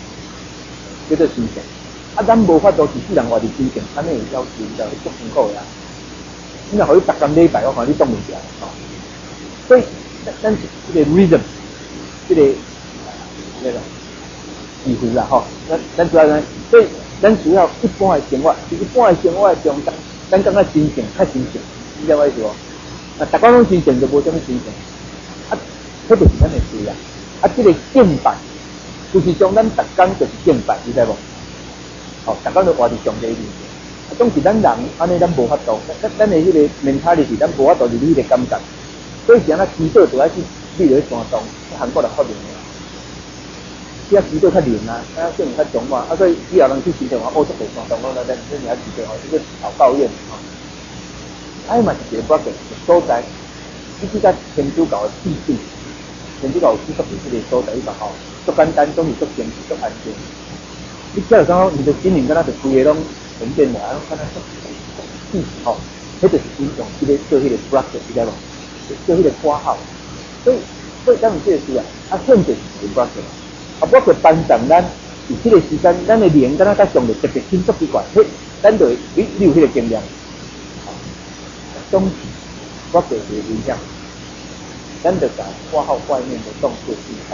sexy， 叫做神圣。咱无法度是世人话是神圣，咱会要求就足辛苦的啊。你若互伊逐工礼拜，我看你当袂起来吼。所以，咱这个 rhythm， 这个那个意思啦吼，咱主要咱，所以咱主要一般的生活，一般的生活中，咱感觉真正较真正，你知我意思无？逐工拢真正就无啥物真正，迄就是咱的事啊。这个敬拜，就是将咱逐工就是敬拜，你知无？ 大家都活伫上帝面前。总是咱人安尼，咱无法度，咱的迄个mentality，咱无法度入迄个感觉。所以是安那祈祷就爱去立落去山洞，韩国就发明啦。只要祈祷较灵啊，圣灵较强嘛，所以以后人去祈祷嘛，出地山洞，咱你要祈祷这个祷告院嘛是一个bracket所在，伊甲天主教的制度，天主教有制度这个所在，伊讲足简单，总是足清楚、足安全。你只要讲你的心灵，敢若就规个拢沉淀落来，敢若足迄就是因用迄个做迄个 bracket， 知道无？做迄个括号。所以咱有这个事现就是一个 bracket。bracket 班长咱有这个时间，咱的灵敢若甲上帝特别轻足奇怪，咱就你有迄个经验。总是 bracket 是影响，咱就把括号外面的动作记下，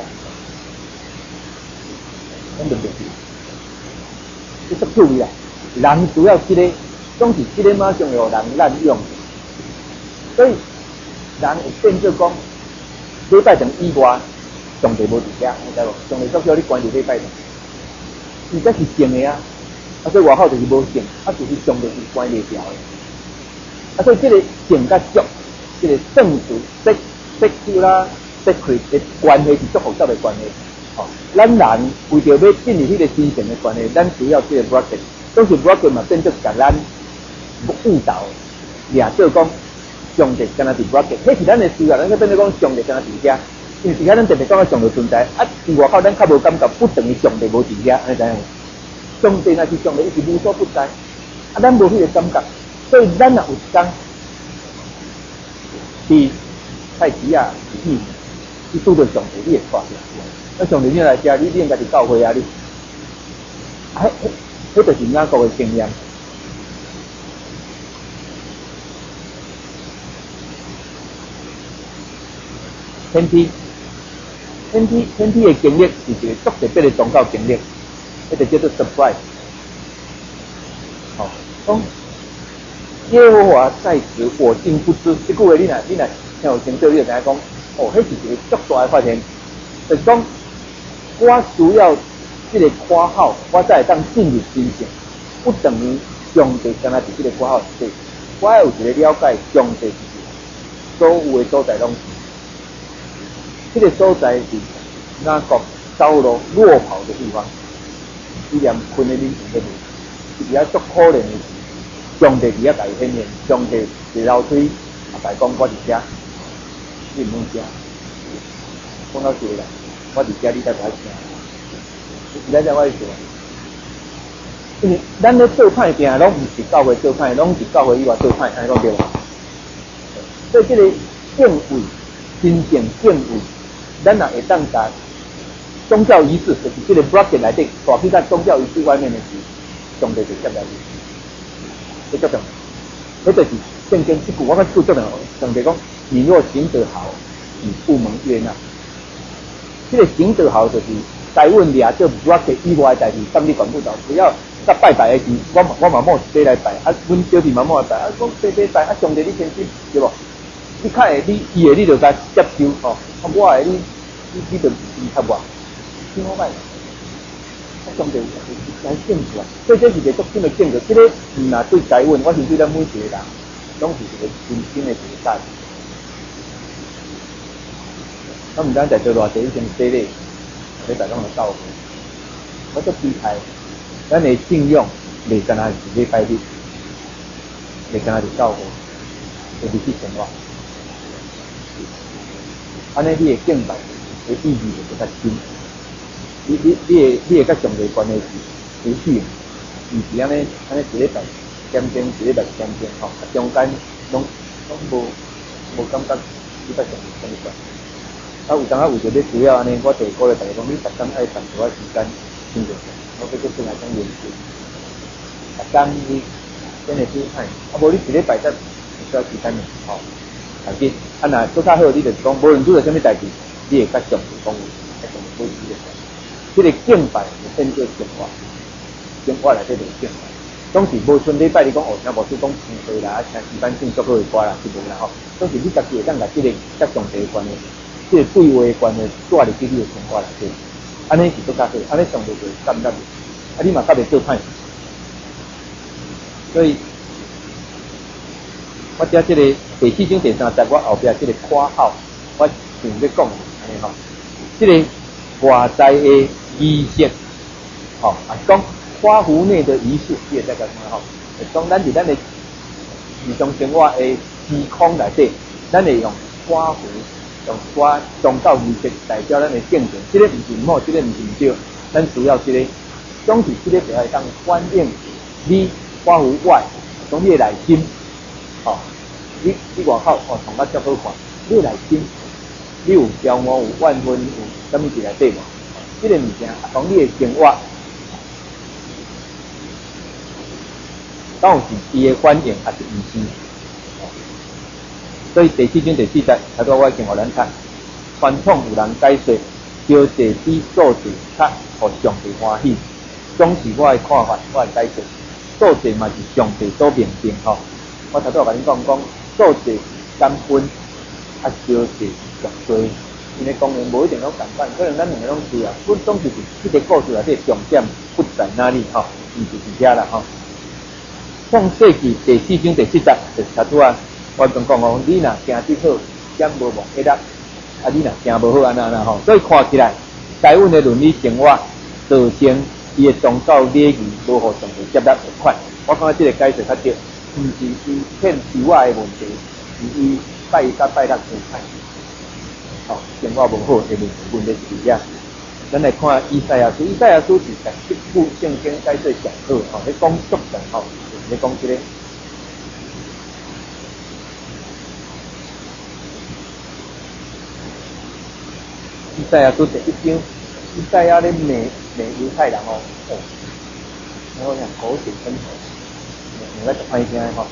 咱就袂记。这足趣味啦！人主要这个，总是这个马上有人滥用，所以人会变做讲，礼拜堂以外，上帝无伫遐，你知无？上帝足少你关伫礼拜堂，伊这是正的啊，所以外口就是无正，就是上帝是关袂掉的。所以这个正甲足，这个圣主、secure 啦、secret 的关系是足复杂的关系。咱人为着要进入迄个真正的关系，咱需要这个 bracket， 总是 bracket 嘛，变做甲咱误导，也做讲上帝敢若伫 bracket， 迄是咱的需要，咱个变做讲上帝敢若伫遐，因为伫遐咱特别讲上帝存在，伫外口咱较无感觉，不等于上帝无伫遐，安尼知影？上帝若是上帝，伊是无所不在，咱无迄个感觉，所以咱若有一天伫太极啊，你拄到上帝，你会看见。上帝你来遮，你应该是教会啊！你，迄就是雅各的经验。天梯的经历是一个足特别的宗教经历，迄就叫做 surprise。讲耶和华在此，我竟不知。这句话你若听有听到，你就知影讲，迄是一个足大的发现，就是讲。我需要这个括号，我才会当进入真正，不等于上帝敢若伫这个括号内。我要有一个了解，上帝所有的所在拢是，这个所在是雅各走路落跑的地方，伊连困在面前的是而家足可怜的事，上帝伫遐甲伊显现，上帝一楼梯啊，甲伊讲我伫遮，你唔用遮，讲到这啦。我伫遮，你才来听。你知我意思无？因为咱咧做歹行，拢毋是教会做歹，拢是教会以外做歹，安尼讲对无？所以这个敬畏，真正敬畏，咱若会当甲宗教仪式，就是这个 bracket 内底，大去在宗教仪式外面的事，上帝就接来你。这叫什么？这就是圣经一句，我讲句足重要。上帝讲：你若行得好，你不蒙悦纳。这个行得好就是台阮掠做 bracket 以外的代志，当你管不着，只要甲拜拜的时，我嘛摸一来拜，阮小弟嘛摸来拜，讲拜，上帝你天心对无？你较会伊会你就该接受我会你就依靠我，听我拜，上帝来敬出来，所以这是一个足深的敬的，这个毋若对台阮，我是对咱每一个人，拢是一个真心的一个价值。我毋知在做偌济以前洗礼，你大家有教会，我足期待，咱的信仰袂干那是礼拜日，袂干那是教会，会入去生活。安尼你的敬拜的意义就较深，你会甲上帝关系是持续，毋是安尼一礼拜减减，一礼拜减减中间拢无感觉你甲上帝关系。有当为着你需要安尼，我就鼓励大家讲，你逐工爱长一段时间听着，我叫做出来讲研究。逐工你真诶煮歹，无你一礼拜才需要时间但是若做较好，你就讲，无论做着啥物代志，你会甲上帝讲，甲上帝保持的。这个敬拜就变做生活，生活内底就是敬拜。总是无像礼拜你讲听无是讲唱歌啦，听一般性足好诶歌啦，是无啦总是你家己会当甲这个甲上帝关系。这个对话的关系带入去你的生活内底，安尼是更较好，安尼上帝就感觉你，你嘛甲袂做歹， 所以，我遮这个第4章第3节，我后壁这个括号，我想要讲安尼吼，这个外在的仪式，吼，讲花湖内的仪式，这个在讲什么吼？讲咱伫咱的日常生活的时空内底，咱会用花湖，用花宗教仪式代表咱的敬虔，这个毋是好，这个毋是唔对，咱需要这个，总是这个就会当反映你花湖外，从你的内心，吼，你外口哦，从我较好看，你内心，你有骄傲，有怨恨，有啥物伫内底无？这个物件，从你的生活。到是伊的反应还是毋是？所以第4章第4节，头拄我已经互咱看，传统有人解说，招济比做济较互上帝欢喜，总是我的看法，我的解说。做济嘛是上帝所命定吼。我头拄甲恁讲，做济感恩，啊招济上罪，因为讲的无一定拢共款，可能咱两个拢是啊，阮总是这个故事内底重点不在哪里吼，毋是伫遐啦吼。创世纪第4章第7节，就是头拄啊，我讲哦，你若行得好，减无忘记啊，你若行无好安那吼，所以看起来，台湾的伦理生活造成伊的宗教礼仪无互上帝接纳的款。我感觉这个解释较对，毋是伊骗修啊的问题，是伊拜一甲拜六生歹，吼，生活无好的问题是遐。咱来看以赛亚书，以赛亚书是第7部圣经解说上好，吼，咧讲足长吼。你讲这个，以赛亚书第1章，以赛亚咧骂犹太人哦，然后讲口水喷头，那个歹听吼。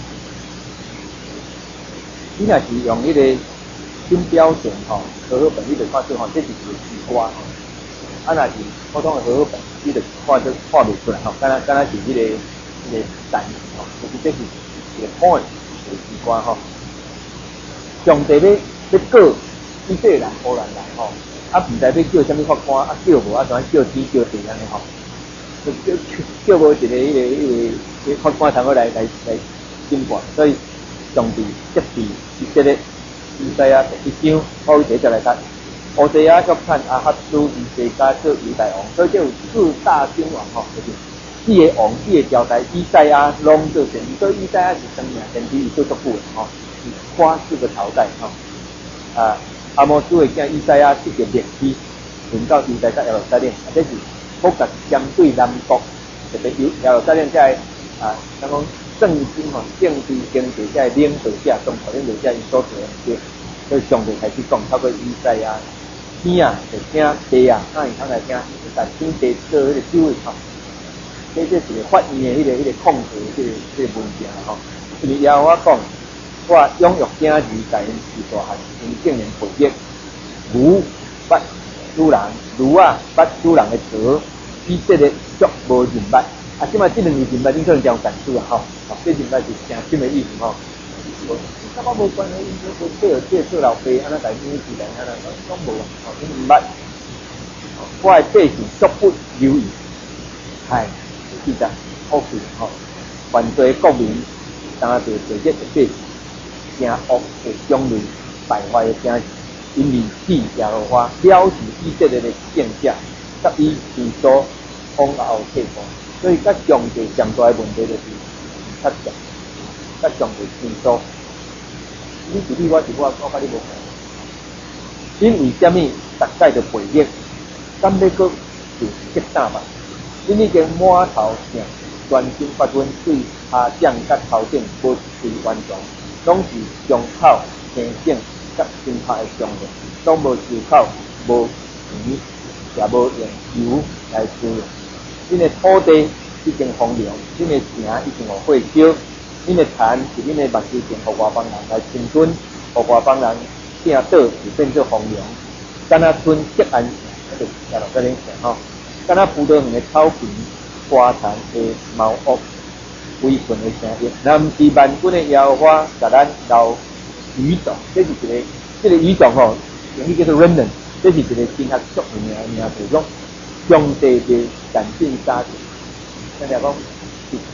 你若是用迄个新标准吼，和合本你就看出吼，这是一个西瓜吼。啊，若是普通的和合本，你就看袂出来吼，敢若是迄个。一个单吼，就是这是一个 point， 一个机关吼。上帝要告以色列人、波兰人吼，啊，毋知要叫啥物法官，啊叫无啊，怎叫天叫地安尼吼，叫无一个法官通好来审判，所以上帝责备以色列，以赛亚第1章，我第1节来看，乌西亚却看亚哈斯以西家做犹大王，所以就有4大君王吼，就是。四个王，4个朝代，以赛亚拢做先知，所以以赛亚是生命先知，伊做足久的吼，是跨4个朝代吼。阿摩斯的囝以赛亚这个历史，轮到犹大甲耶路撒冷，这是国家相对南国，特别耶路撒冷在咱讲政经吼、政治经济在领导者、中国领导者因所做的，所以上帝开始讲，透过以赛亚天啊，就听地啊，伊通来听，就在天地做迄个守卫吼。这是一个法院的迄个控制这个文件吼，因为耶和华讲，我养育囝儿在因是大汉，因竟然背逆，如捌主人，如啊捌主人的责，以色列足无认捌。啊，即摆这2年认捌，恁可能将感触啊吼，这认捌是诚深的意思吼。甲我无关系，这做老爸，安那代志是安那，拢无吼，恁认捌。我的百姓足不留意，嗨。记得恶事吼，犯罪国民，当着罪孽的百姓，正恶的种类，败坏的正，因为气耶和华了是以色列的圣者，甲伊之所往后退步，所以甲上帝上大的问题就是较强，甲上帝之所，你是你，我是我甲你无关。因为虾米，逐摆就背逆，敢要搁就结打嘛？因已经满头疼，全身发昏，对下掌甲头顶无一完全，拢是伤口、生肿甲心拍的伤害，拢无伤口、无钱，也无用油来滋润。恁的土地已经荒凉，恁的城已经有火烧，恁的田是恁的目睭前，互外邦人来侵吞，互外邦人正倒就变做荒凉。敢若村吉安，就下落在恁城吼。敢若葡萄园的草坪、花坛的茅屋、围困的声音，那毋是万军的耶和华，甲咱留语种，这是一个，这个语种吼，用语叫做 remnant， 这是一个新学术的名字，就是讲上帝的赶尽杀绝。咱来讲，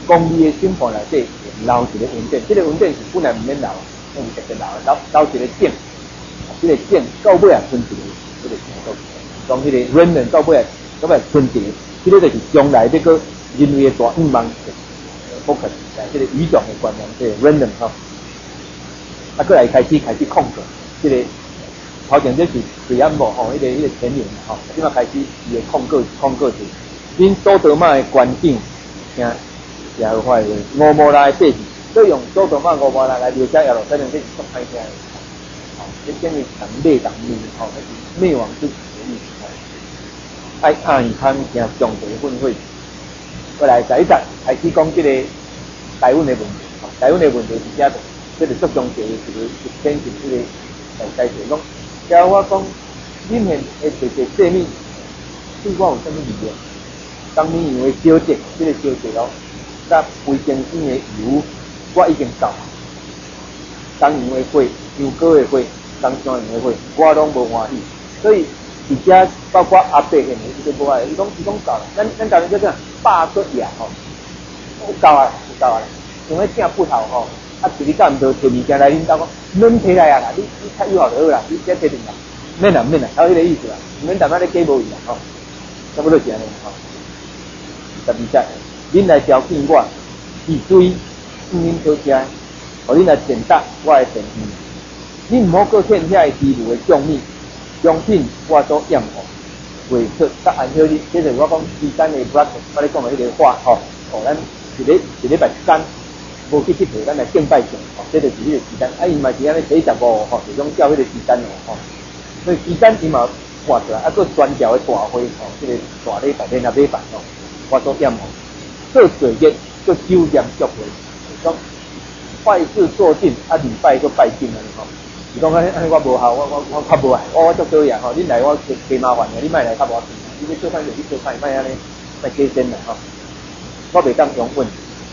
公义的审判内底留一个文件，这个文件是本来唔免留，我们直接留一个证，这个证到尾啊存一个，这个从迄个 remnant 到尾存一个，这个就是将来这个人类的大愿望福克，这个宇宙的观念，这个 remnant 吼，啊，过来开始控制，这个头前这是水安部吼，迄个前沿吼，即马开始伊会控制住，恁索多玛的关长，听也有发现乌摩拉的背景，所以用索多玛乌摩拉来描写亚罗山人，这是足歹听的，吼，这等于同类同命，吼，那是灭亡之前的意思，吼，爱看伊看听上帝的愤悔，过来第一集开始讲这个台湾的问题，台湾的问题是啥子？这个足详细的一个显示这个解释讲。假如我讲，恁现会做做生意，对我有啥物利益？当年因为烧节，这个烧节咯，甲卫生间的油，我已经够。当年的火、香果的火、东山园的火，我拢无欢喜。所以，而且包括阿伯现在伊都无爱，伊讲够啦。咱家己叫啥？霸出野吼，有够啊，用迄正骨头吼。啊，自己干唔到，摕物件来恁兜讲，免摕来啊啦，你较友好就好啦，你再摕定啦，免啦，还有迄个意思啦，免淡仔咧假无伊啦吼，差不多是安尼吼。12节，恁来调戏我，以水恁讨食，互恁来践踏我的诚意，恁毋好搁欠遐个欺负的奖品我所厌恶，为出甲安小日，这就是我讲时间的 bracket， 我咧讲的迄个话吼，咱一礼拜3。无去佚佗，咱来敬拜神，吼，这就是迄个时间。啊，伊嘛是安尼15吼，就种照迄个时间吼。所以时间伊嘛换出来，啊，个宣教的大会吼，这个大礼拜天啊礼拜吼，我所厌恶，做罪孽，做酒酿祝会，讲坏事做尽，啊礼拜个拜尽安尼吼。是讲安尼我无效，我较无爱，我足讨厌吼。恁来我加麻烦嘅，你莫来较无事，你要做歹就去做歹，莫安尼莫加针啦吼。我袂当容忍。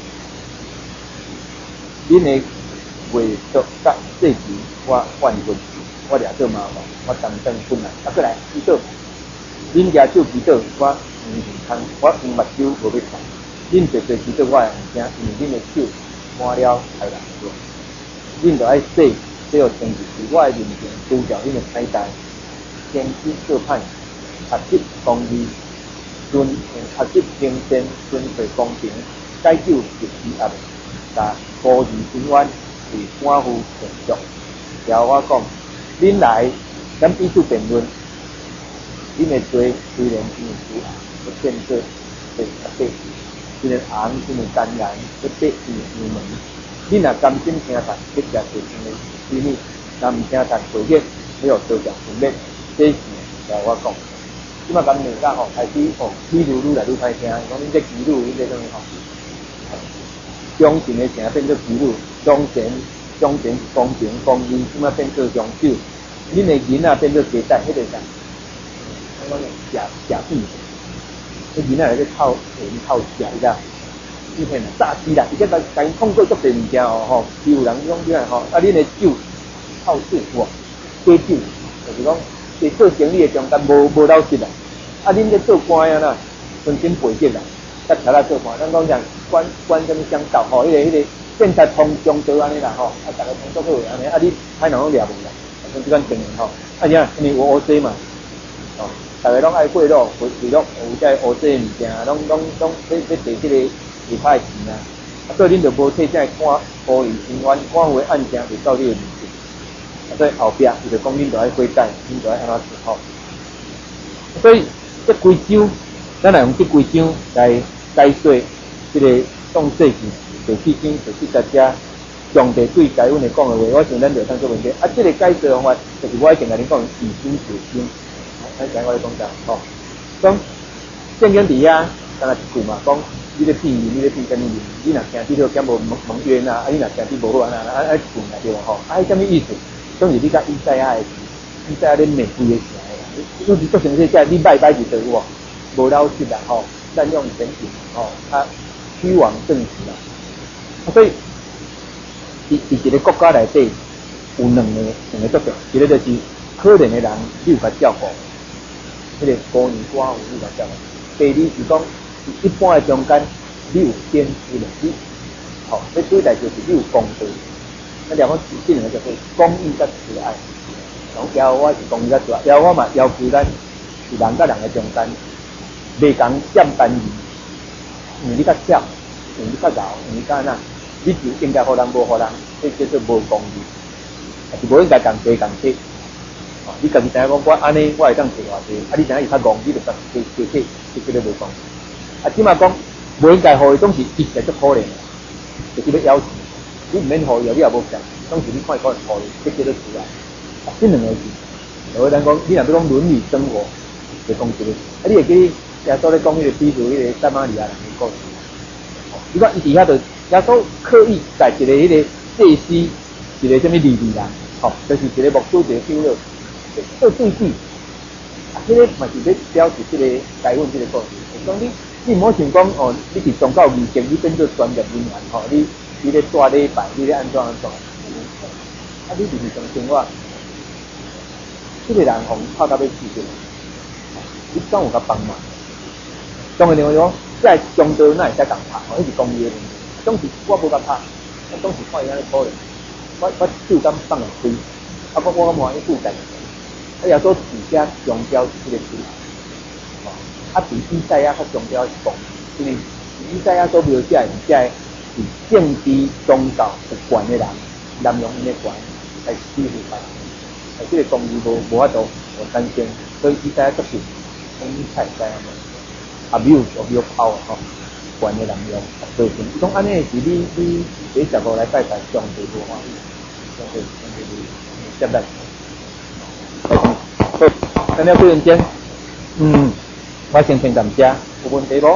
恁的为着甲这时我犯问题，我掠做麻烦，我担当困难，啊，过来祈祷，恁家手祈祷，我唔健康，我用目睭无要看，恁做做祈祷我的物件，因为恁的手满了害人做，恁就爱洗这个天气，伫我的面前除掉恁的歹代，坚持做歹，学习公义，学习平善，遵守公平，解救一时压力。甲孤儿平安为官夫成熟，然后我讲，恁来咱彼此辩论，恁的罪虽然因为主要变做被白，虽然红，虽然甘然，要白因为门，恁若甘心听谈，结下最深的秘密，若唔听谈罪孽，没有得奖分别，这是然后我讲，即马咁两家吼开始吼，愈来愈歹听，讲恁这基督恁这种吼。忠诚的城变做基路，忠诚公平公义，即马变做长久。恁的囡仔变做鸡蛋，迄个啥？我讲假币，迄囡仔来去偷食啦，你看诈欺啦，而且甲因控过足侪物件哦吼，欺负人种起来吼，啊恁的酒好事哇，假酒，就是讲伫做生意的中间无老实啦，啊恁咧做官啊啦，存心背逆啦。甲条来做看，咱讲讲官什么相斗吼，迄个建设通中道安尼啦吼，啊，大家通做好安尼，啊，你海人拢掠无啦，像即款情形吼，啊，因为有乌西嘛，哦，大家拢爱贿赂，贿赂有遮乌西物件，拢要摕即个离派钱啊，啊，所以恁就无替遮官孤儿伸冤，官为案件就到你的面前，啊，所以后壁伊就讲恁就爱悔改，恁就爱安怎做吼，所以这规章，咱来用这规章来。解说这个创世纪第4章第40节，上帝对台湾的讲的话，我想咱就当做问题。啊，这个解说方法就是我已经甲恁讲以心写心，咱讲我来讲啥吼？讲圣经底下，当然一句嘛，讲你咧骗人，你咧骗什么人？你若行这条剑无蒙冤啊，啊，你若行这无好啊，啊，一句嘛对无吼？啊，什么意思？就是你甲以赛亚的，以赛亚咧玫瑰的时候，就是做成这些，你拜就对无？无老实啦吼。滥用权柄，哦，他虚妄正直啦，所以伫一个国家内底有两个作用，一个就是可怜的人你有甲照顾，迄个孤儿寡妇你有甲照顾；第二是讲一般的中间你有天资能力，好，这对待就是你有功德。那两个这两个叫做公益跟慈爱。讲要我是公益跟慈爱，要我嘛要求咱是人甲人的中间，袂讲占单义，因为你较巧，因为你较柔，因为你较那，你就应该互人无互人，这叫做无公义，还是无应该共济共济。哦，你家己知影讲我安尼我会当做偌济，啊你知影伊较戆，你就当加，这叫做无公义。啊，即马讲无应该互伊总是一直足可怜，就是要要求，你毋免互伊，你也无想，总是你看伊可能互伊，这叫做慈爱。这两个字，有人讲，你若要讲伦理生活，就讲这个。啊，你会记耶稣咧讲迄个比如迄个撒玛利亚人的故事。你看伊底下就耶稣刻意在一个迄个祭司，一个什么利未人，吼，就是一个牧师，一个修了，做对比。啊，这个嘛是咧表示这个该问这个故事。讲你唔好想讲哦，你是宗教义工，你变做专业人员，吼，你咧带礼拜，你咧安怎。啊，你就是相信我。这个人红泡到要死掉，你总有甲帮忙。当然另外讲，在中道那会使共拍，迄是公益的，总是我无甲拍，我总是看伊安尼可怜，我手感放落开，啊我满意负担，啊也做底下强调这个出来，啊比以赛亚较强调是讲，因为以赛亚所描写的是政治宗教有关的人，滥用因的权来欺负他。这个公义无法度，我担心，所以伊在作品，你才知影嘛。啊，有跑吼，管的人用，所以伊讲安尼是你第15来拜拜上帝无欢喜，上帝接待。好，咱了几分钟，我先感谢，有问题无？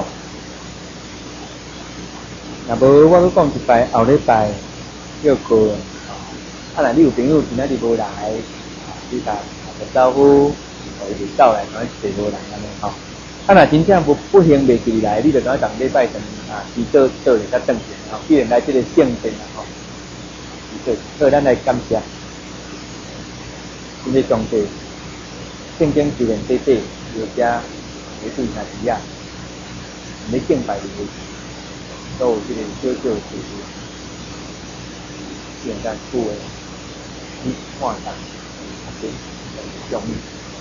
若无我去讲一摆，后礼拜要过。啊，若你有朋友今仔日无来。你甲打招呼，或者是走来，可能是无人安尼吼。啊，若真正不幸袂记来，你就讲当礼拜天啊，祈祷做咧较正经吼。既然来这个圣殿啦吼，祈祷，所以咱来感谢，因为上帝圣经虽然短短，有遮也对下时啊，你敬拜的位置，都有这个小小的事情，现在诸位，你看下。容易，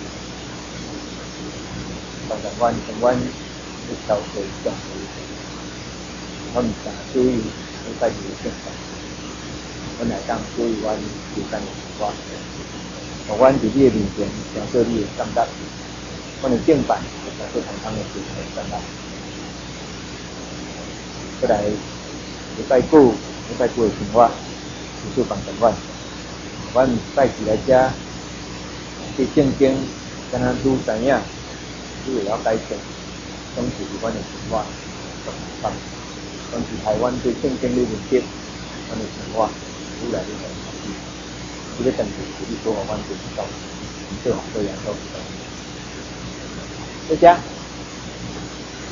常常阮去消费上去，我唔想注意你在自己身上，我乃当注意阮自身的情况，阮伫你的面前享受你的感觉，阮的敬拜享受同样的自己的感觉。再来，礼拜九的生活，继续帮助阮拜起来遮。这圣经，敢若愈知影，愈会晓改善，总是阮的生活，总是台湾对圣经的认识，阮的生活愈来愈好。这个等于是你所互阮做到，做好多样都知道。再见。